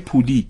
پولی،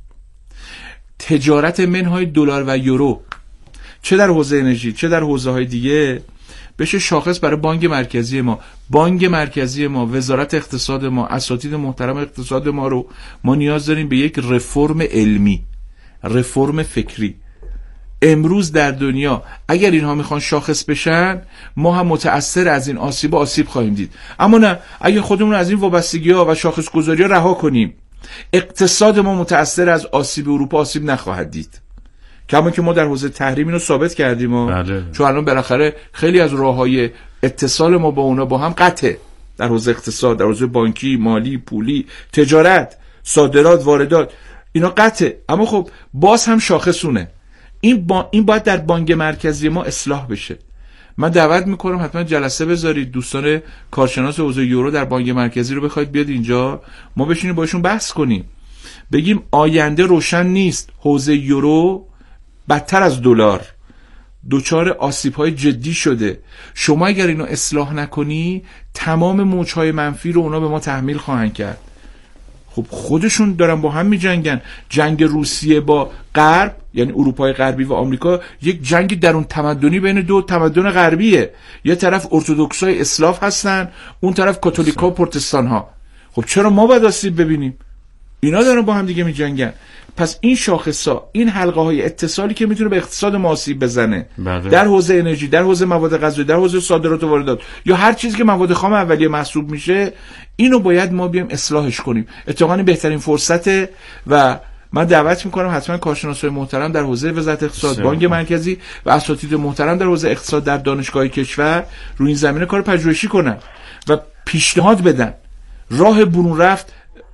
تجارت منهای دلار و یورو، چه در حوزه انرژی چه در حوزه‌های دیگه، بشه شاخص برای بانک مرکزی ما. بانک مرکزی ما، وزارت اقتصاد ما، اساتید محترم اقتصاد ما رو ما نیاز داریم به یک رفرم علمی، رفرم فکری. امروز در دنیا اگر اینها میخوان شاخص بشن، ما هم متأثر از این آسیب خواهیم دید. اما نه، اگر خودمون از این وابستگی‌ها و شاخص گذاری‌ها رها کنیم، اقتصاد ما متأثر از آسیب اروپا آسیب نخواهد دید. کما که ما در حوزه تحریم اینو ثابت کردیم بله. چون الان بالاخره خیلی از راه‌های اتصال ما با اونا با هم قطعه، در حوزه اقتصاد، در حوزه بانکی، مالی، پولی، تجارت، صادرات، واردات، اینا قطعه. اما خب باز هم شاخصونه. این باید در بانک مرکزی ما اصلاح بشه. من دعوت میکنم حتما جلسه بذارید، دوستان کارشناس حوزه یورو در بانک مرکزی رو بخواید بیاد اینجا، ما بشینیم باشون بحث کنیم، بگیم آینده روشن نیست. حوزه یورو بدتر از دلار دچار آسیب‌های جدی شده. شما اگر اینو اصلاح نکنی، تمام موج‌های منفی رو اونا به ما تحمیل خواهند کرد. خب خودشون دارن با هم می‌جنگن. جنگ روسیه با غرب، یعنی اروپای غربی و آمریکا، یک جنگ درون تمدنی بین دو تمدن غربیه. یه طرف ارتدوکسای اسلاف هستن، اون طرف کاتولیکا و پروتستان‌ها. خب چرا ما باید آسیب ببینیم؟ اینا دارن با هم دیگه می‌جنگن. پس این شاخص‌ها، این حلقه‌های اتصالی که میتونه به اقتصاد ما آسیب بزنه، بله. در حوزه انرژی، در حوزه مواد غذایی، در حوزه صادرات و واردات، یا هر چیزی که مواد خام اولیه محسوب میشه، اینو باید ما بیایم اصلاحش کنیم. اتفاقاً بهترین فرصته و من دعوت میکنم حتما کارشناسای محترم در حوزه وزارت اقتصاد، بانک مرکزی و اساتید محترم در حوزه اقتصاد در دانشگاه کشور روی این زمینه کار پژوهشی کنن و پیشنهاد بدن راه برون رفت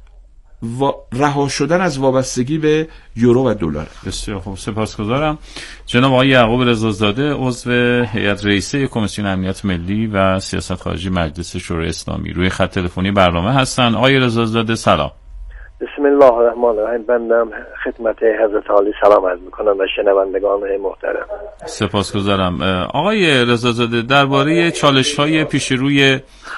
و رها شدن از وابستگی به یورو و دلار. بسیار خوب، سپاسگزارم. جناب آقای یعقوب رضازاده، عضو هیئت رئیسه کمیسیون امنیت ملی و سیاست خارجی مجلس شورای اسلامی، روی خط تلفنی برنامه هستن. آقای رضازاده سلام. بسم الله الرحمن الرحیم. بنده خدمت حضرت عالی سلام عرض می‌کنم و شنوندگان محترم. سپاسگزارم. آقای رضازاده، درباره چالش‌های پیش روی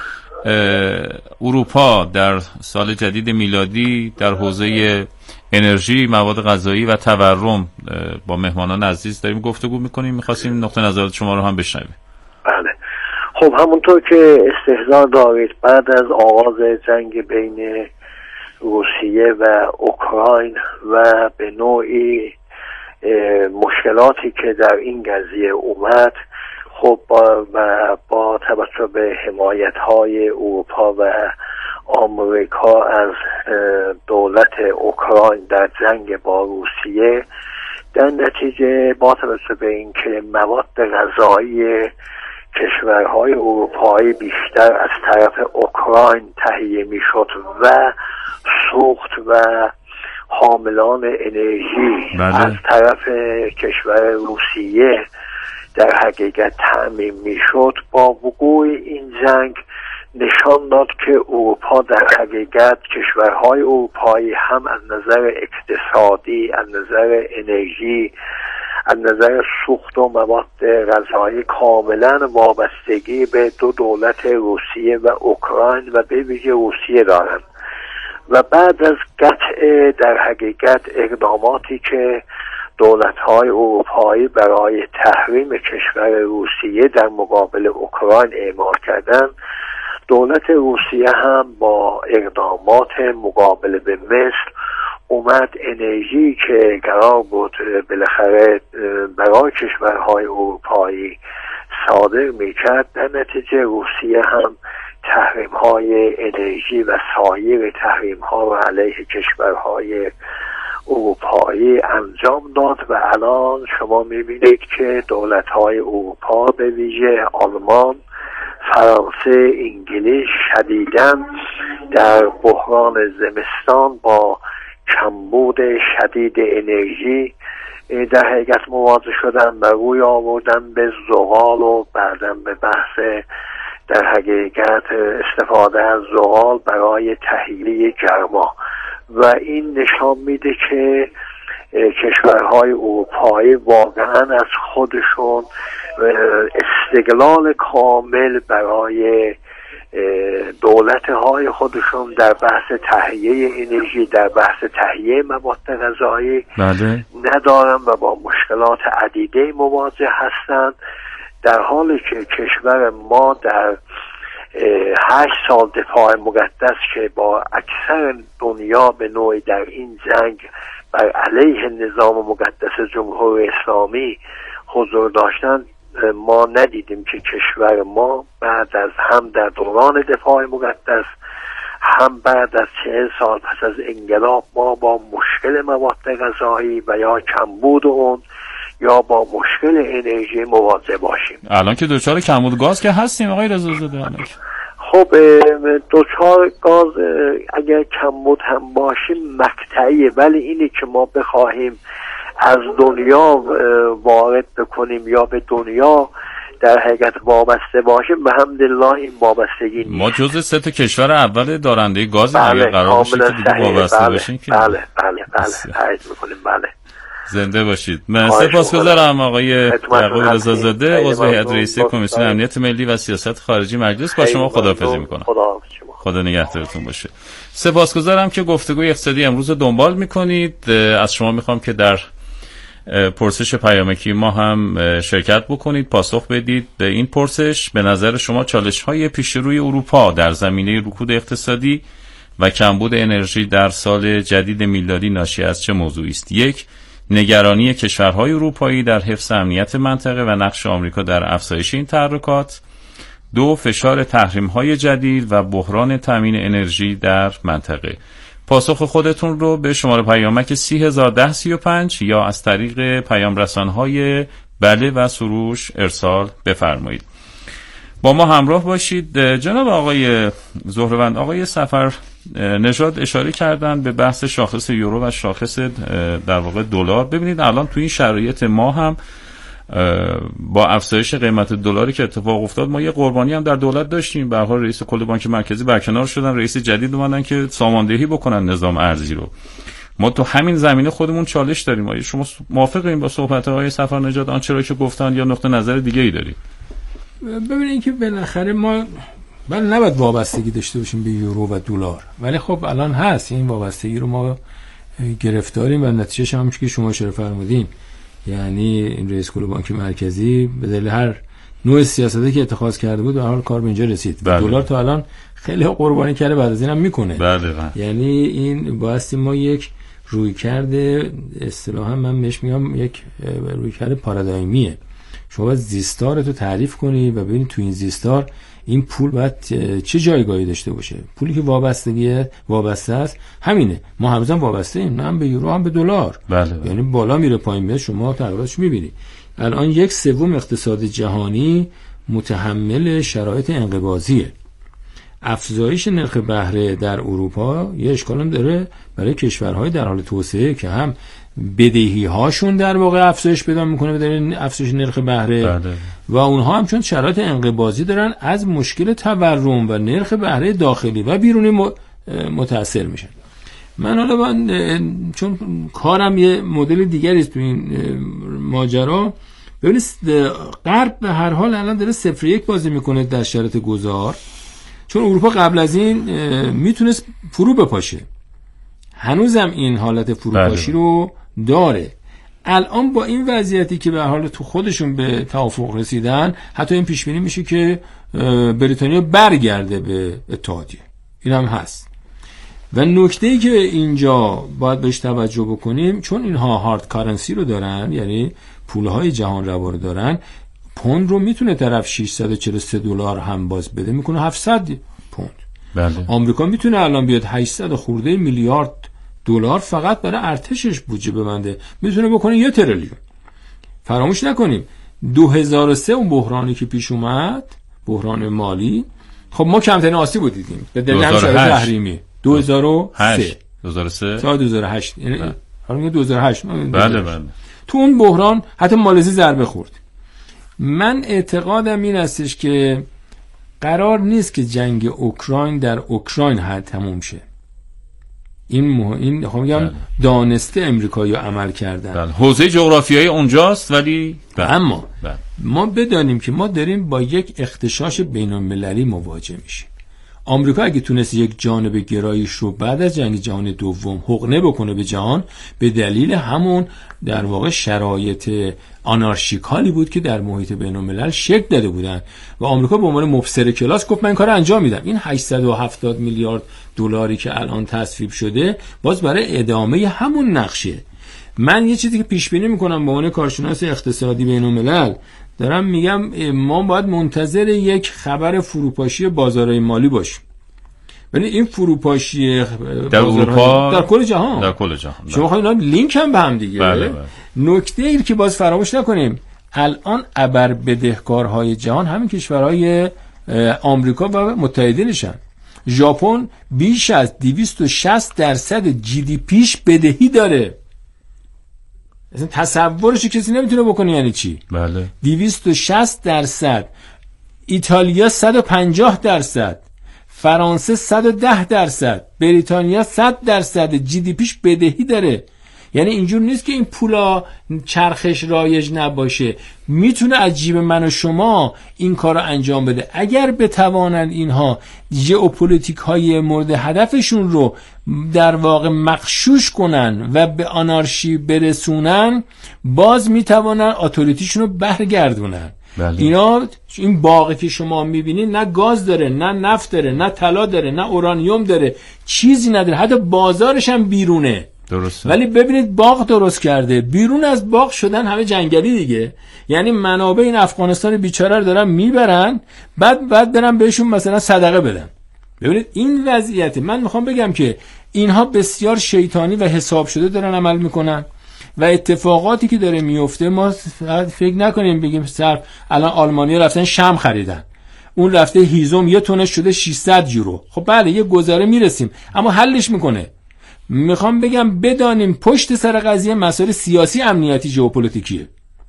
اروپا در سال جدید میلادی در حوزه انرژی، مواد غذایی و تورم با مهمانان عزیز داریم گفتگو میکنیم. میخواستیم نقطه نظرات شما رو هم بشنویم. بله، خب همونطور که استحضار دارید، بعد از آغاز جنگ بین روسیه و اوکراین و به نوعی مشکلاتی که در این قضیه اومد، خب با توجه به حمایت‌های اروپا و آمریکا از دولت اوکراین در جنگ با روسیه، در نتیجه با توجه به اینکه مواد غذایی کشورهای اروپایی بیشتر از طرف اوکراین تهیه میشد و سوخت و حاملان انرژی از طرف کشور روسیه در حقیقت تأمین میشد، با وقوع این جنگ نشان داد که اروپا در حقیقت، کشورهای اروپایی هم از نظر اقتصادی، از نظر انرژی، از نظر سوخت و مواد غذایی کاملا وابستگی به دو دولت روسیه و اوکراین و به ویژه روسیه دارند. و بعد از قطع در حقیقت اقداماتی که دولت‌های اروپایی برای تحریم کشور روسیه در مقابل اوکراین اعمال کردند، دولت روسیه هم با اقدامات مقابل به مثل اومد انرژی که قرار بود بالاخره برای کشورهای اروپایی صادر میکرد، در نتیجه روسیه هم تحریم‌های انرژی و سایر تحریم‌ها را علیه کشورهای اروپایی انجام داد و الان شما میبینید که دولت‌های اروپا به ویژه آلمان، فرانسه، انگلیس شدیداً در بحران زمستان با کمبود شدید انرژی در حقیقت مواجه شدن و روی آوردن به زغال و بعداً به بحث در حقیقت استفاده از زغال برای تهیه گرما. و این نشان میده که کشورهای اروپایی واقعا از خودشون استقلال کامل برای دولت‌های خودشون در بحث تهیه انرژی، در بحث تهیه مواد غذایی ندارن و با مشکلات عدیده مواجه هستند، در حالی که کشور ما در 8 سال دفاع مقدس که با اکثر دنیا به نوعی در این جنگ بر علیه نظام مقدس جمهوری اسلامی حضور داشتن، ما ندیدیم که کشور ما بعد از هم در دوران دفاع مقدس هم بعد از 40 سال پس از انقلاب ما با مشکل مواد غذایی و یا کمبود اون یا با مشکل انرژی مواجه باشیم. الان که دچار کمبود گاز که هستیم آقای رضازاده. خب دچار گاز اگر کمبود هم باشیم مقطعیه، ولی اینی که ما بخواهیم از دنیا وارد بکنیم یا به دنیا در حقیقت وابسته باشیم، به حمدالله این وابستگی نیست. ما جزء 3 کشور اول دارنده گازیم. اگر قرار باشه که دیگه وابسته باشیم که بله تایید می‌کنیم. بله زنده باشید. من سپاسگزارم آقای یعقوب رضازاده، عضو هیئت رئیسه کمیسیون امنیت ملی و سیاست خارجی مجلس. با شما خداحافظی می‌کنم. خدا نگهدارتون باشه. سپاسگزارم که گفتگوی اقتصادی امروز دنبال می‌کنید. از شما می‌خوام که در پرسش پیامکی ما هم شرکت بکنید، پاسخ بدید به این پرسش. به نظر شما چالش‌های پیش روی اروپا در زمینه رکود اقتصادی و کمبود انرژی در سال جدید میلادی ناشی از چه موضوعی است؟ 1. نگرانی کشورهای اروپایی در حفظ امنیت منطقه و نقش آمریکا در افزایش این تحرکات. 2. فشار تحریم‌های جدید و بحران تامین انرژی در منطقه. پاسخ خودتون رو به شماره پیامک 301035 یا از طریق پیام رسان‌های بله و سروش ارسال بفرمایید. با ما همراه باشید. جناب آقای زهروند، آقای سفر نژاد اشاره کردن به بحث شاخص یورو و شاخص در واقع دلار. ببینید الان تو این شرایط ما هم با افزایش قیمت دلاری که اتفاق افتاد، ما یه قربانی هم در دولت داشتیم. به هر حال رئیس کل بانک مرکزی برکنار شدن، رئیس جدید اومدن که ساماندهی بکنن نظام ارزی رو. ما تو همین زمینه خودمون چالش داریم. آیا شما موافقین با صحبت‌های سفر نژاد آنچه را که گفتن یا نقطه نظر دیگه‌ای دارید؟ ببینید که بالاخره ما نباید وابستگی داشته باشیم به یورو و دلار، ولی خب الان هست. این وابستگی رو ما گرفتاریم و نتیجهش هم که شما اشاره فرمودین، یعنی این رئیس کل بانک مرکزی به دلیل هر نوع سیاستی که اتخاذ کرده بود به حال کار به اینجا رسید. دلار تا الان خیلی قربانی کرده، بعد از اینم میکنه. یعنی این بایستی ما یک رویکرد اصطلاحا من بهش میگم یک رویکرد پارادایمیه. شما باید زیستار رو تعریف کنی و ببینید تو این زیستار این پول باید چه جایگاهی داشته باشه. پولی که وابسته است همینه. ما هنوزم وابسته ایم، نه هم به یورو هم به دلار. یعنی بالا میره پایین میاد، شما تغییراتش میبینید. الان 1/3 اقتصاد جهانی متحمل شرایط انقباضیه. افزایش نرخ بهره در اروپا یه اشکال هم داره برای کشورهای در حال توسعه که هم بدهی هاشون در واقع افزایش پیدا میکنه به دلیل افزایش نرخ بهره و اونها هم چون شرایط انقباضی دارن از مشکل تورم و نرخ بهره داخلی و بیرونی متاثر میشن. من حالا چون کارم یه مدل دیگری است تو این ماجرا، ببینید غرب به هر حال الان داره 0-1 بازی میکنه در شرایط گذار، چون اروپا قبل از این میتونست فرو بپاشه، هنوزم این حالت فروپاشی رو داره. الان با این وضعیتی که به هر حال تو خودشون به توافق رسیدن، حتی این پیش بینی میشه که بریتانیا برگرده به اتحادیه. این هم هست. و نکته‌ای که اینجا باید بهش توجه بکنیم، چون اینها هارد کارنسی رو دارن، یعنی پولهای جهان روا رو دارن، پوند رو میتونه طرف 643 دلار هم باز بده، میکنه 700 پوند. آمریکا میتونه الان بیاد 800 خورده میلیارد دلار فقط برای ارتشش بودجه ببنده، میتونه بکنه 1 تریلیون. فراموش نکنیم 2003 اون بحرانی که پیش اومد، بحران مالی، خب ما کمترین آسیب رو دیدیم به دلیل شرایط تحریمی. 2003 سال 2008 یعنی حالا میگه 2008. بله. تو اون بحران حتی مالزی ضربه خورد. من اعتقادم این استش که قرار نیست که جنگ اوکراین در اوکراین تموم شه. این میگم دانسته امریکایی‌ها عمل کردن. حوزه جغرافیایی اونجاست، ولی اما ما بدانیم که ما داریم با یک اختشاش بین‌المللی مواجه میشیم. آمریکا اگه تونست یک جانب گرایش رو بعد از جنگ جهانی دوم حقنه بکنه به جهان، به دلیل همون در واقع شرایط آنارشیکالی بود که در محیط بین‌الملل شکل داده بودن و آمریکا به عنوان مبصر کلاس گفت من این کارو انجام میدم. این 870 میلیارد دلاری که الان تصویب شده باز برای ادامه همون نقشه. من یه چیزی که پیش بینی میکنم به عنوان کارشناس اقتصادی بین‌الملل دارم میگم، ما باید منتظر یک خبر فروپاشی بازارهای مالی باشیم. ولی این فروپاشی در اروپا، در کل جهان، در کل جهان شما خواهید اینا لینک هم به هم دیگه. بله. نکته ای که باز فراموش نکنیم، الان ابر بدهکارهای جهان همین کشورهای آمریکا و متحدینشن. ژاپن بیش از 260% جی دی پیش بدهی داره. اصلا تصورش کسی نمیتونه بکنه یعنی چی. بله. 260%. ایتالیا 150%. فرانسه 110%. بریتانیا 100% جی دی پیش بدهی داره. یعنی اینجور نیست که این پولا چرخش رایج نباشه، میتونه از جیب من و شما این کار رو انجام بده. اگر بتوانند اینها ژئوپلیتیک های مورد هدفشون رو در واقع مغشوش کنن و به آنارشی برسونن، باز میتوانن اتوریتیشون رو برگردونن. بله. اینا این باغی که شما میبینید نه گاز داره، نه نفت داره، نه طلا داره، نه اورانیوم داره، چیزی نداره، حتی بازارش هم بیرونه. درسته. ولی ببینید باغ درست کرده، بیرون از باغ شدن همه جنگلی دیگه. یعنی منابع این افغانستان بیچاره رو دارن میبرن، بعد برن بهشون مثلا صدقه بدن. ببینید این وضعیت. من میخوام بگم که اینها بسیار شیطانی و حساب شده دارن عمل میکنن و اتفاقاتی که داره میفته ما فکر نکنیم بگیم صرف الان آلمانیا رفتن شمع خریدن، اون رفته هیزم یه تونش شده 600 یورو. خب بله یه گذاره میرسیم، اما حلش میکنه. میخوام بگم بدانیم پشت سر قضیه مسائل سیاسی، امنیتی، ژئوپلیتیکیه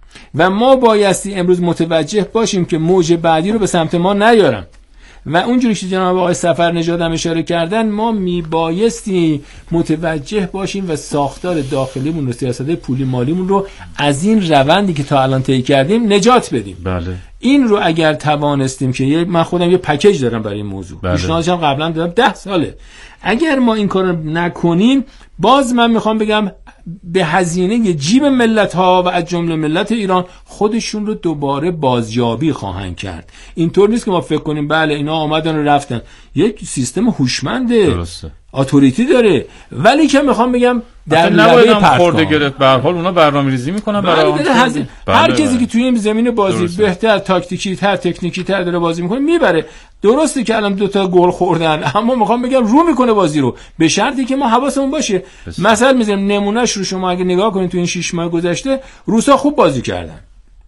و ما بایستی امروز متوجه باشیم که موج بعدی رو به سمت ما نیارن. و اونجوری که جناب آقای سفرنژاد هم اشاره کردن، ما میبایستی متوجه باشیم و ساختار داخلیمون رو، سیاست پولی مالیمون رو از این روندی که تا الان طی کردیم نجات بدیم. بله. این رو اگر توانستیم که من خودم یه پکیج دارم برای این موضوع، پیشنهادش هم قبلا دادم 10 ساله. اگر ما این کارو نکنیم، باز من میخوام بگم به هزینه جیب ملت ها و از جمله ملت ایران خودشون رو دوباره بازیابی خواهند کرد. اینطور نیست که ما فکر کنیم بله اینا آمدن و رفتن. یک سیستم هوشمنده، درسته، اتوریتی داره، ولی که میخوام بگم در نباید هم خورده گرفت. به هر حال اونا برنامه‌ریزی میکنن برای هر کسی که توی این زمین بازی درسته. بهتر، تاکتیکی تر، تکنیکی تر داره بازی میکنه میبره. درسته که الان 2 تا گل خوردن، اما میخوام بگم رو میکنه بازی رو، به شرطی که ما حواسمون باشه. مثلا میذارم نمونهش رو، شما اگه نگاه کنید تو این 6 ماه گذشته روسا خوب بازی کردن.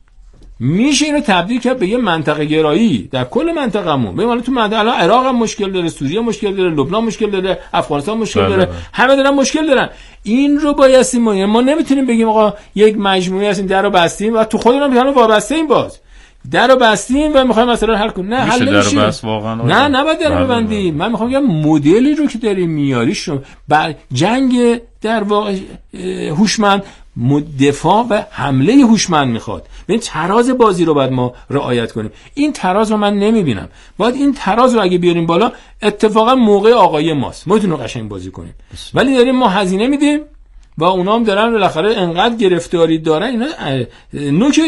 میشه اینو تبدیل کرد به یه منطقه گرایی در کل منطقه‌مون. ببین تو منطقه الان عراق هم مشکل داره، سوریه مشکل داره، لبنان مشکل داره، افغانستان مشکل داره، همه دارن مشکل دارن. این رو بایستی ما نمیتونیم بگیم آقا یک مجموعه هستیم درو بستیم و تو خودمون هم وابسته این باز درو بستیم و میخوایم مثلا حل کنیم. نه حل نمیشه. نه نباید درو ببندیم. من میخوام بگم مدلی رو که داریم میاریش رو بر جنگ در واقع هوشمند، دفاع و حمله هوشمند میخواد. ببین تراز بازی رو باید ما رعایت کنیم. این تراز رو من نمیبینم. باید این تراز رو اگه بیاریم بالا، اتفاقا موقع آقای ماست، ما میتونیم قشنگ بازی کنیم. ولی داریم ما هزینه میدیم و اونا هم دارن بالاخره انقدر گرفتاری دارن. اینا نوک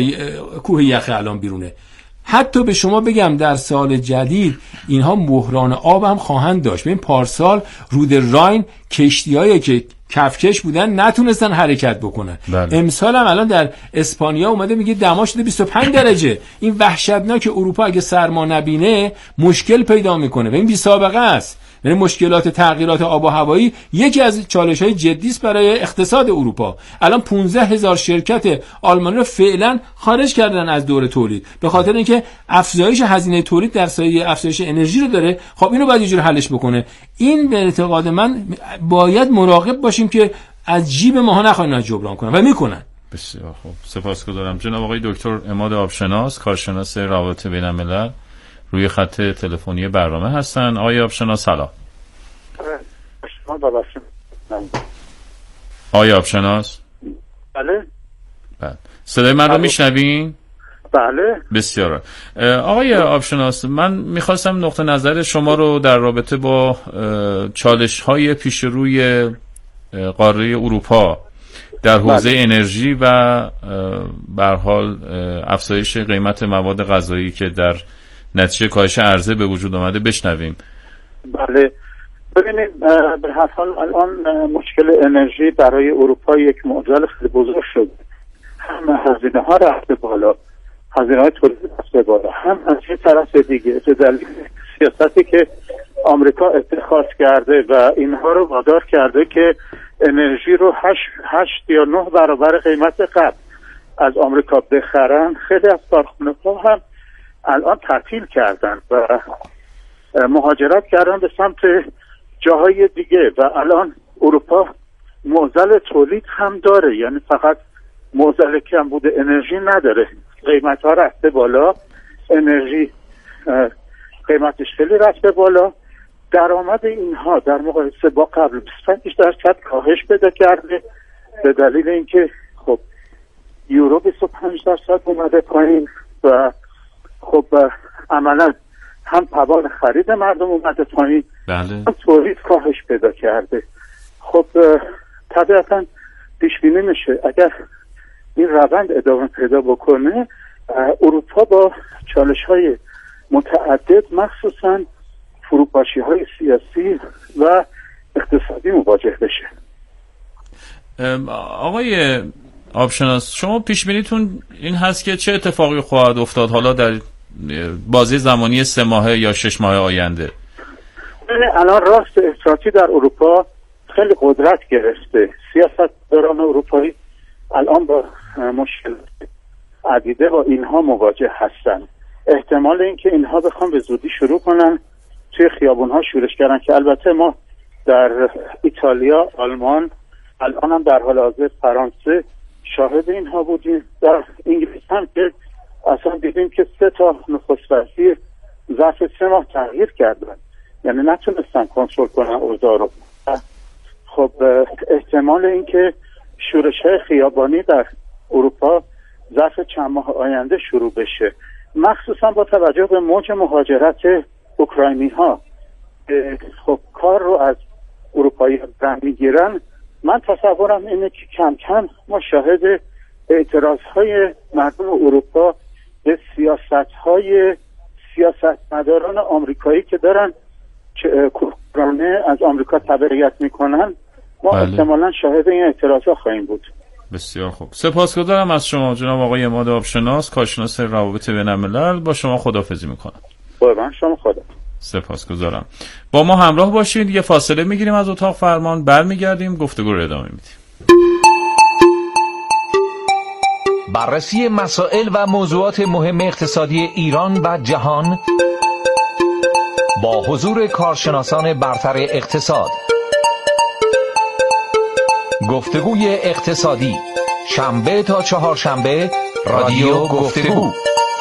کوه یخ الان بیرونه. حتی به شما بگم در سال جدید اینها بحران آب هم خواهند داشت. ببین پارسال رود راین کشتیایی که کفکش بودن نتونستن حرکت بکنن. بله. امسال هم الان در اسپانیا اومده میگه دما شده 25 درجه. این وحشتناک. اروپا اگه سرما نبینه مشکل پیدا میکنه و این بی سابقه است. یعنی مشکلات تغییرات آب و هوایی یکی از چالش‌های جدی است برای اقتصاد اروپا. الان 15,000 شرکت آلمانی رو فعلا خارج کردن از دور تولید به خاطر اینکه افزایش هزینه تولید در سایه افزایش انرژی رو داره. خب اینو باید یه جوری حلش بکنه. این به اعتقاد من باید مراقب باشیم که از جیب ماها نخواهن جبران کنن و میکنن. بسیار خوب، سپاسگزارم. جناب آقای دکتر عماد آبشناس، کارشناس روابط بین‌الملل، روی خط تلفنی برنامه هستن. آقای آبشناس سلام. آقای آبشناس. بله. صدای من رو میشنوین؟ بله بسیار. آقای آبشناس، من میخواستم نقطه نظر شما رو در رابطه با چالش‌های پیش روی قاره اروپا در حوزه انرژی و به هر حال افزایش قیمت مواد غذایی که در نتیجه کاهش عرضه به وجود آمده بشنویم. بله، ببینید به هر حال الان مشکل انرژی برای اروپا یک معضل خیلی بزرگ شد. هم هزینه ها رفته بالا، هزینه های تولید رفته بالا، هم از یه طرف دیگه به دلیل سیاستی که آمریکا اتخاذ کرده و اینها رو وادار کرده که انرژی رو 8 یا 9 برابر قیمت قبل از آمریکا بخرن، خیلی از کارخانه‌ها هم الان تعطیل کردن و مهاجرت کردن به سمت جاهای دیگه و الان اروپا معضل تولید هم داره، یعنی فقط معضل کمبود انرژی نداره. قیمت ها رفته بالا، انرژی قیمتش خیلی رفته بالا، درآمد اینها در مقایسه با قبل 25% کاهش پیدا کرده به دلیل اینکه خب یورو 25% اومده پایین و خب عملا هم توان خرید مردم اومده پایین، بله. هم تولید کاهش پیدا کرده. خب طبیعتا پیش بینی میشه اگر این روند ادامه پیدا بکنه اروپا با چالش‌های متعدد مخصوصاً فروپاشی‌های سیاسی و اقتصادی مواجه بشه. آقای آبشناس، شما پیش بینیتون این هست که چه اتفاقی خواهد افتاد حالا در بازه زمانی 3 ماهه یا 6 ماه آینده؟ الان راست افراطی در اروپا خیلی قدرت گرفته. سیاستمداران اروپایی الان با مشکل عدیده با اینها مواجه هستن. احتمال اینکه اینها بخوام به زودی شروع کنن توی خیابون‌ها شورش کردن که البته ما در ایتالیا، آلمان، الان هم در حال حاضر فرانسه شاهد اینها بودیم. در انگلیس هم که اصلا دیدیم که 3 تا نخست وزیر ظرف 3 ماه تغییر کردن، یعنی نتونستن کنترل کنن اوضاع رو. خب احتمال اینکه شورش‌های خیابانی در اروپا ظرف چند ماه آینده شروع بشه، مخصوصا با توجه به موج مهاجرت اوکراینی‌ها خب کار رو از اروپایی برمیگیرن. من تصورم اینه که کم کم ما شاهد اعتراضهای مردم اروپا به سیاستمداران آمریکایی که دارن کورانه از آمریکا تبعیت میکنن، ما احتمالاً شاهد این اعتراضها خواهیم بود. بسیار خوب، سپاسگزارم از شما جناب آقای عماد آبشناس، کارشناس روابط بین‌الملل. با شما خداحافظی میکنم. قربان شما، خدا. سپاسگزارم. با ما همراه باشید، یه فاصله میگیریم از اتاق فرمان، برمیگردیم گفتگو رو ادامه میدیم. بررسی مسائل و موضوعات مهم اقتصادی ایران و جهان با حضور کارشناسان برتر اقتصاد. گفتگوی اقتصادی، شنبه تا چهارشنبه، رادیو گفتگو.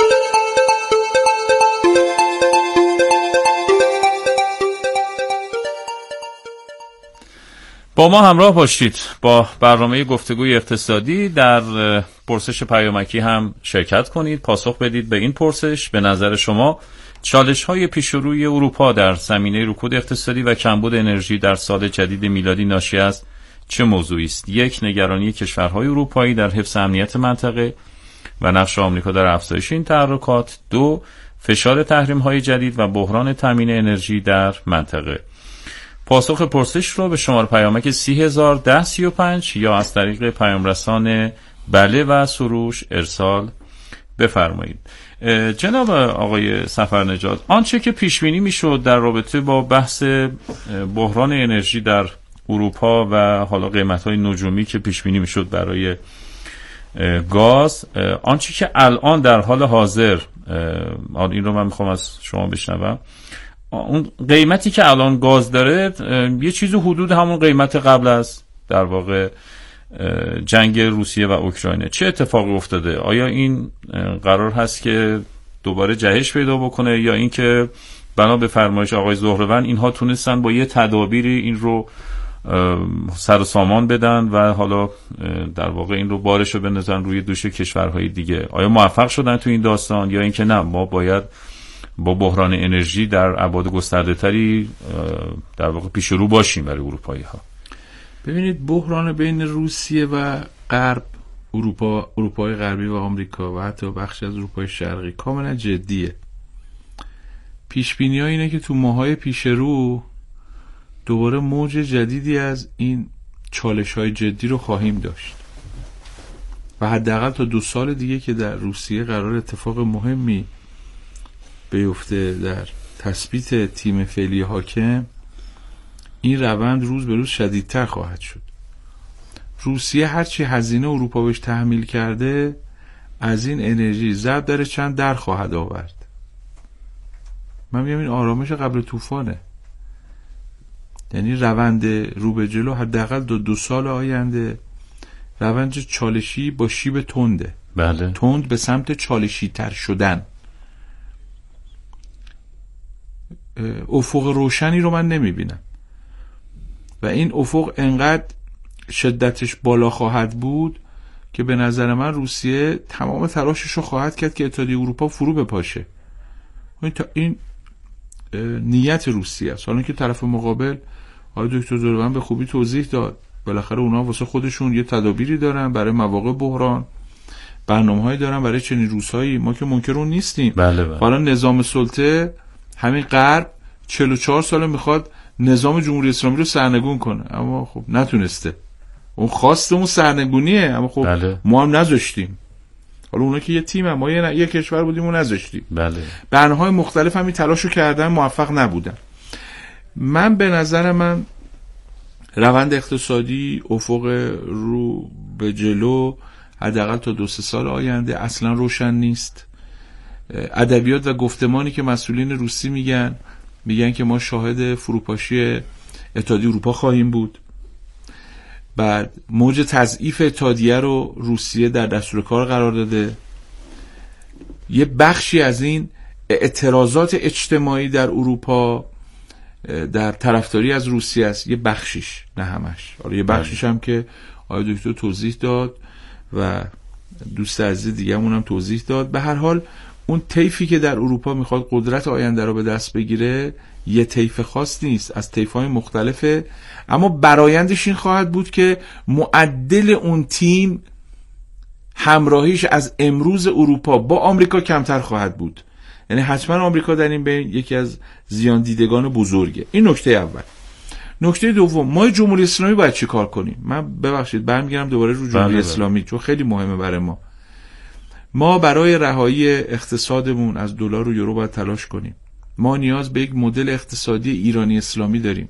با ما همراه باشید با برنامه گفتگوی اقتصادی. در پرسش پیامکی هم شرکت کنید، پاسخ بدید به این پرسش: به نظر شما چالش‌های پیش روی اروپا در زمینه رکود اقتصادی و کمبود انرژی در سال جدید میلادی ناشی از چه موضوعی است؟ 1. نگرانی کشورهای اروپایی در حفظ امنیت منطقه و نقش آمریکا در افزایش این تحرکات. 2. فشار تحریم‌های جدید و بحران تامین انرژی در منطقه. پاسخ پرسش رو به شماره پیامک 301035 یا از طریق پیامرسان بله و سروش ارسال بفرمایید. جناب آقای سفرنژاد، آنچه که پیش بینی میشد در رابطه با بحث بحران انرژی در اروپا و حالا قیمت‌های نجومی که پیش بینی میشد برای گاز، آنچه که الان در حال حاضر، این رو من میخوام از شما بشنوم، اون قیمتی که الان گاز داره یه چیزی حدود همون قیمت قبل از در واقع جنگ روسیه و اوکراین. چه اتفاقی افتاده؟ آیا این قرار هست که دوباره جهش پیدا بکنه یا اینکه بنا به فرمایش آقای زهروند اینها تونستن با یه تدابیری این رو سر و سامان بدن و حالا در واقع این رو بارش رو بندازن روی دوش کشورهای دیگه. آیا موفق شدن تو این داستان یا اینکه نه ما باید با بحران انرژی در ابعاد گسترده‌تری در واقع پیش رو باشیم برای اروپایی‌ها؟ ببینید بحران بین روسیه و غرب، اروپای غربی و آمریکا و حتی بخشی از اروپای شرقی کاملا جدیه. پیش‌بینی‌ها اینه که تو ماهای پیش رو دوباره موج جدیدی از این چالش‌های جدی رو خواهیم داشت و حداقل تا 2 سال دیگه که در روسیه قرار اتفاق مهمی بیفته در تثبیت تیم فعلی حاکم، این روند روز به روز شدیدتر خواهد شد. روسیه هرچی هزینه اروپا بهش تحمیل کرده از این انرژی ضرب در چند در خواهد آورد. من میگم این آرامش قبل طوفانه، یعنی روند رو به جلو حداقل 2 سال آینده روند چالشی با شیب تنده. بله. تند به سمت چالشی تر شدن. افق روشنی رو من نمیبینم و این افق انقدر شدتش بالا خواهد بود که به نظر من روسیه تمام تلاشش رو خواهد کرد که اتحادیه اروپا فرو بپاشه. این نیت روسیه است. حالا که طرف مقابل آقای دکتر زوربان به خوبی توضیح داد، بالاخره اونا واسه خودشون یه تدابیری دارن برای مواقع بحران، برنامه‌هایی دارن برای چنین روزهایی. ما که منکر اون نیستیم. بله. حالا نظام سلطه همین غرب 44 ساله میخواد نظام جمهوری اسلامی رو سرنگون کنه، اما خب نتونسته. اون خواست اون سرنگونیه، اما خب بله. ما هم نذاشتیم. حالا اونا که یه تیم، ما یه کشور بودیم و نذاشتیم. بله. برنامه‌های مختلف هم این تلاشو کردن، موفق نبودن. من به نظر من روند اقتصادی افق رو به جلو حداقل تا 2-3 سال آینده اصلا روشن نیست. ادبیات و گفتمانی که مسئولین روسی میگن که ما شاهد فروپاشی اتحادیه اروپا خواهیم بود. بعد موج تضعیف اتحادیه رو روسیه در دستور کار قرار داده. یه بخشی از این اعتراضات اجتماعی در اروپا در طرفداری از روسیه است، یه بخشیش، نه همش. حالا یه بخشیش هم که آقای دکتر توضیح داد و دوست عزیز دیگه‌مون هم توضیح داد. به هر حال اون طیفی که در اروپا میخواد قدرت آینده رو به دست بگیره یه طیف خاص نیست، از طیف‌های مختلفه، اما برآیندش این خواهد بود که معدل اون تیم همراهیش از امروز اروپا با آمریکا کمتر خواهد بود. یعنی حتما آمریکا در این بین یکی از زیان دیدگان بزرگه. این نکته اول. نکته دوم، ما جمهوری اسلامی باید چی کار کنیم؟ من ببخشید برمیگردم دوباره رو جمهوری اسلامی چون خیلی مهمه برای ما. ما برای رهایی اقتصادمون از دلار و یورو باید تلاش کنیم. ما نیاز به یک مدل اقتصادی ایرانی اسلامی داریم،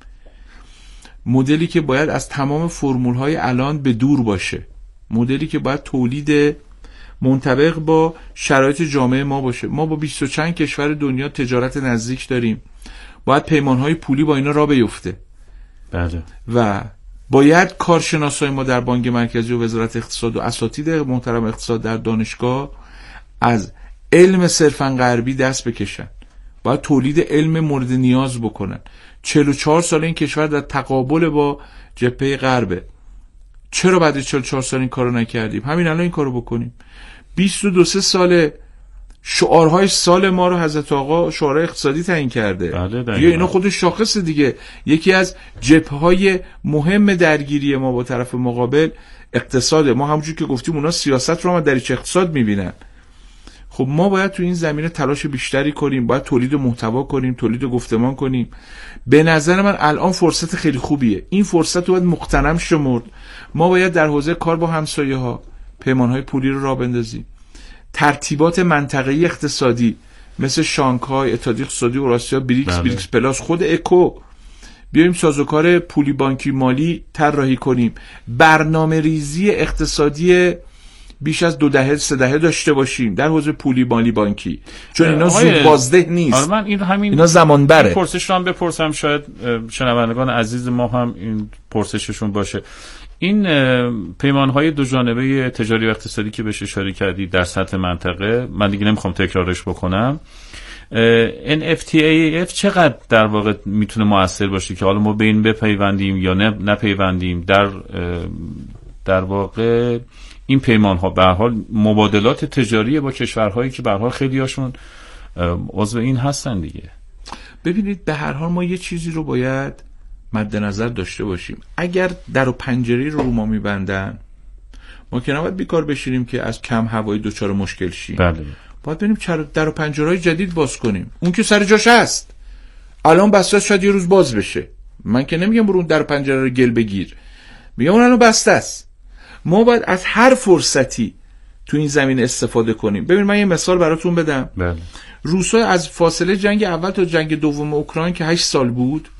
مدلی که باید از تمام فرمول‌های الان به دور باشه، مدلی که باید تولید منطبق با شرایط جامعه ما باشه. ما با 20 و چند کشور دنیا تجارت نزدیک داریم، باید پیمان‌های پولی با اینا را بیفته. بله. و باید کارشناسای ما در بانک مرکزی و وزارت اقتصاد و اساتید محترم اقتصاد در دانشگاه از علم صرفاً غربی دست بکشن، باید تولید علم مورد نیاز بکنن. 44 سال این کشور در تقابل با جبهه غربه. چرا بعد 44 سال این کارو نکردیم؟ همین الان این کارو بکنیم. 22-23 سال شعارهای سال ما رو حضرت آقا شورای اقتصادی تعیین کرده. بله یا اینا خودش شاخص دیگه. یکی از جبهه‌های مهم درگیری ما با طرف مقابل اقتصاد. ما همونجوری که گفتیم اونا سیاست رو ما در چه اقتصاد می‌بینن. خب ما باید تو این زمینه تلاش بیشتری کنیم، باید تولید محتوا کنیم، تولید گفتمان کنیم. به نظر من الان فرصت خیلی خوبیه. این فرصت رو باید مغتنم شمرد. ما باید در حوزه کار با همسایه‌ها پیمان‌های پولی رو راه بندازیم. ترتیبات منطقه‌ای اقتصادی مثل شانگهای، اتحادیه اقتصادی اوراسیا، بریکس پلاس، خود اکو، بیایم سازوکار پولی بانکی مالی طراحی کنیم. برنامه ریزی اقتصادی بیش از 2-3 دهه داشته باشیم در حوزه پولی مالی بانکی، چون اینا زود بازده نیست. آره من اینا زمان بره. این پرسش رو هم بپرسم، شاید شنوندگان عزیز ما هم این پرسششون باشه. این پیمان‌های دو جانبه تجاری و اقتصادی که بهش اشاره کردی در سطح منطقه، من دیگه نمیخوام تکرارش بکنم، NFTAF چقدر در واقع میتونه مؤثر باشه که حالا ما به این بپیوندیم یا نپیوندیم؟ در واقع این پیمان ها به هر حال مبادلات تجاری با کشورهایی که به هر حال خیلی هاشون عضو این هستن دیگه. ببینید به هر حال ما یه چیزی رو باید مد نظر داشته باشیم. اگر در و پنجره رو ما میبندن، ما که نباید بیکار بشینیم که از کم هوایی دوچار مشکل شیم. بله. باید بریم در و پنجرهای جدید باز کنیم. اون که سر جاش هست، الان بسته شاید یه روز باز بشه. من که نمیگم برو اون در و پنجره رو گل بگیر، میگم اون الان بسته است. ما باید از هر فرصتی تو این زمین استفاده کنیم. ببین من یه مثال براتون بدم. بله. روسا از فاصله جنگ اول تا جنگ دوم اوکراین که 8 سال بود،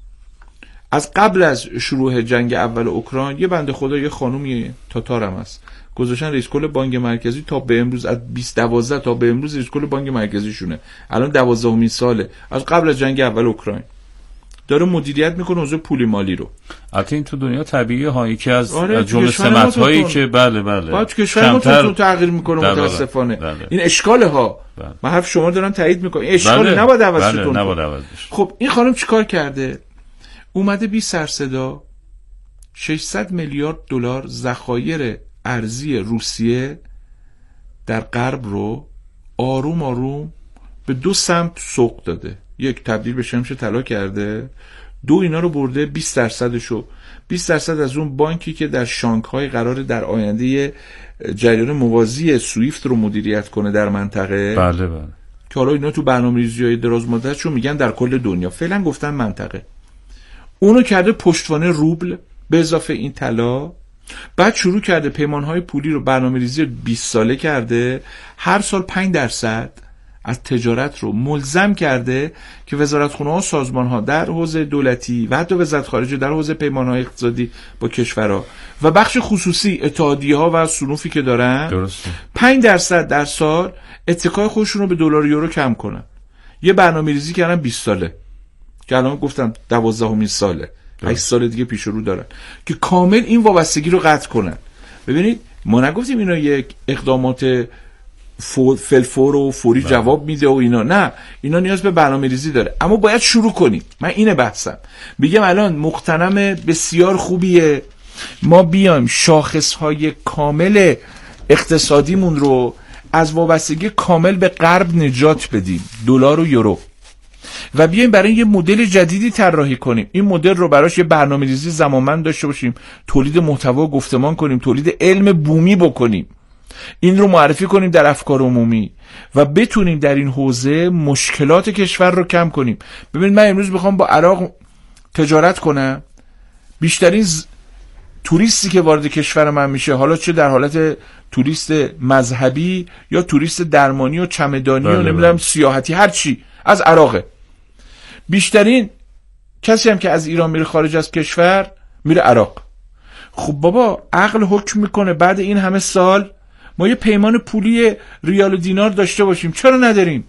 از قبل از شروع جنگ اول اوکراین، یه بنده خدا یه خانومی تاتارم هست، گذاشتن رئیس کل بانک مرکزی تا به امروز، از 2012 تا به امروز رئیس کل بانک مرکزی شونه. الان 12مین ساله از قبل از جنگ اول اوکراین داره مدیریت میکنه حوزه پولی مالی رو. البته این تو دنیا طبیعیه ها، یکی از آره جمله سمت هایی که بله باید کشور ما تو تغییر میکنه متاسفانه. بله. این اشکاله ها. بله. من حرف شما دارم تایید میکنم، این اشکال نباید عوض شه. بله. نباید عوض بشه. خب این خانم چیکار کرده؟ اومده بی سر صدا 600 میلیارد دلار ذخایر ارزی روسیه در غرب رو آروم آروم به 2 سمت سوق داده. یک تبدیل به شمش طلا کرده، 2 اینا رو برده 20%شو 20% از اون بانکی که در شانگهای قراره در آینده جریان موازی سویفت رو مدیریت کنه در منطقه. بله بله. که حالا اینا تو برنامه‌ریزی‌های دراز مدتشون میگن در کل دنیا، فعلا گفتن منطقه. اونو کرده پشتوانه روبل به اضافه این طلا. بعد شروع کرده پیمانهای پولی رو برنامه‌ریزی 20 ساله کرده، هر سال 5% از تجارت رو ملزم کرده که وزارتخونه‌ها و سازمان‌ها در حوزه دولتی و حتی وزارت خارجه در حوزه پیمان‌های اقتصادی با کشورها و بخش خصوصی اتحادیه‌ها و صنوفی که دارن درسته 5% در سال اتکای خودشون رو به دلار یورو کم کنن. یه برنامه‌ریزی کردن 20 ساله که الان گفتم 12مین ساله، 8 سال دیگه پیش رو دارن که کامل این وابستگی رو قطع کنن. ببینید ما نگفتیم اینا یک اقدامات فلفور و فوری جواب میده و اینا، نه، اینا نیاز به برنامه‌ریزی داره، اما باید شروع کنیم. من اینه بحثم. میگم الان مغتنم بسیار خوبیه ما بیایم شاخصهای کامل اقتصادیمون رو از وابستگی کامل به غرب نجات بدیم، دلار و یورو، و بیایم برای یه مدل جدیدی طراحی کنیم. این مدل رو براش یه برنامه‌ریزی زمانمند داشته باشیم، تولید محتوا و گفتمان کنیم، تولید علم بومی بکنیم، این رو معرفی کنیم در افکار عمومی و بتونیم در این حوزه مشکلات کشور رو کم کنیم. ببینید من امروز بخوام با عراق تجارت کنم، بیشترین توریستی که وارد کشور من میشه، حالا چه در حالت توریست مذهبی یا توریست درمانی و چمدانی و نمیدونم سیاحتی، هر چی، از عراقه. بیشترین کسی هم که از ایران میره خارج از کشور میره عراق. خب بابا عقل حکم میکنه بعد این همه سال ما یه پیمان پولی ریال و دینار داشته باشیم. چرا نداریم؟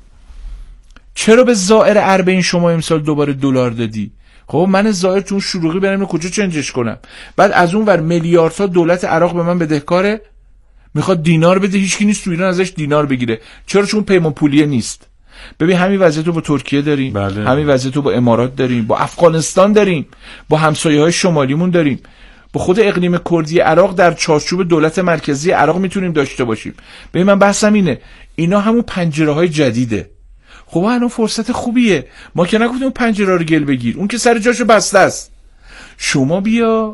چرا به زائر اربعین شما امسال دوباره دلار دادی؟ خب من زائر تو شروقی برم کجا چنجش کنم؟ بعد از اون ور میلیاردها دولت عراق به من بدهکاره، میخواد دینار بده، هیچکی نیست تو ایران ازش دینار بگیره. چرا؟ چون پیمان پولیه نیست. ببین همین وضعیت رو با ترکیه داریم، بله. همین وضعیت رو با امارات داریم، با افغانستان داریم، با همسایه‌های شمالیمون داریم، با خود اقلیم کردی عراق در چارچوب دولت مرکزی عراق میتونیم داشته باشیم. ببین من بحثم اینه، اینا همون پنجره‌های جدیده. خب الان فرصت خوبیه، ما که نگفتیم اون پنجره رو گل بگیر، اون که سر جاشو بسته است. شما بیا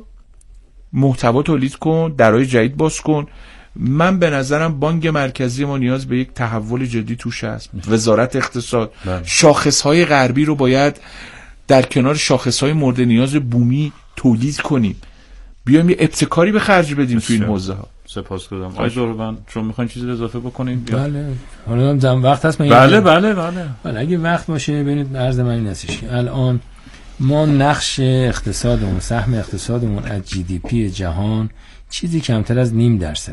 محتوا تولید کن، درهای جدید باز کن. من به نظرم بانک مرکزی ما نیاز به یک تحول جدی توش هست. وزارت اقتصاد شاخصهای غربی رو باید در کنار شاخصهای مورد نیاز بومی تولید کنیم، بیایم یه ابتکاری به خرج بدیم تو این حوزه ها. سپاسگزارم. آقای دوربند شما میخواین چیزی اضافه بکنین؟ بله حالا هم وقت هست. من بله اگه وقت باشه ببینید عرض من این هستش که الان ما نقش اقتصادمون، سهم اقتصادمون از جی دی پی جهان چیزی کمتر از 0.5%.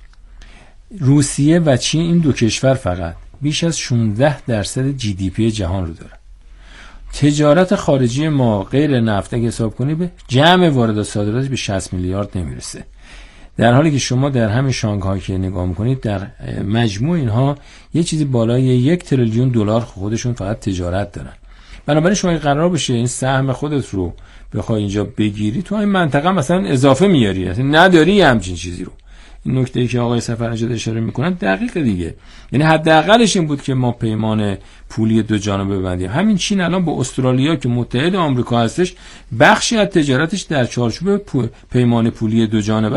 روسیه و چین این دو کشور فقط بیش از 16% جی دی پی جهان رو داره. تجارت خارجی ما غیر نفت اگه حساب کنی به جمع واردات صادرات به 60 میلیارد نمیرسه. در حالی که شما در همین شانگهای که نگاه میکنید در مجموع اینها یه چیزی بالای 1 تریلیون دلار خودشون فقط تجارت دارن. بنابراین شما قرار بشه این سهم خودت رو بخوای اینجا بگیری، تو این منطقه مثلا اضافه میاری، اصلا نداری همچین چیزی رو. این نکته‌ای که آقای سفرنژاد اشاره میکنن دقیق دیگه، یعنی حداقلش این بود که ما پیمان پولی دو جانبه ببندیم. همین چین الان با استرالیا که متحد آمریکا هستش، بخشی از تجارتش در چارچوب پیمان پولی دو جانبه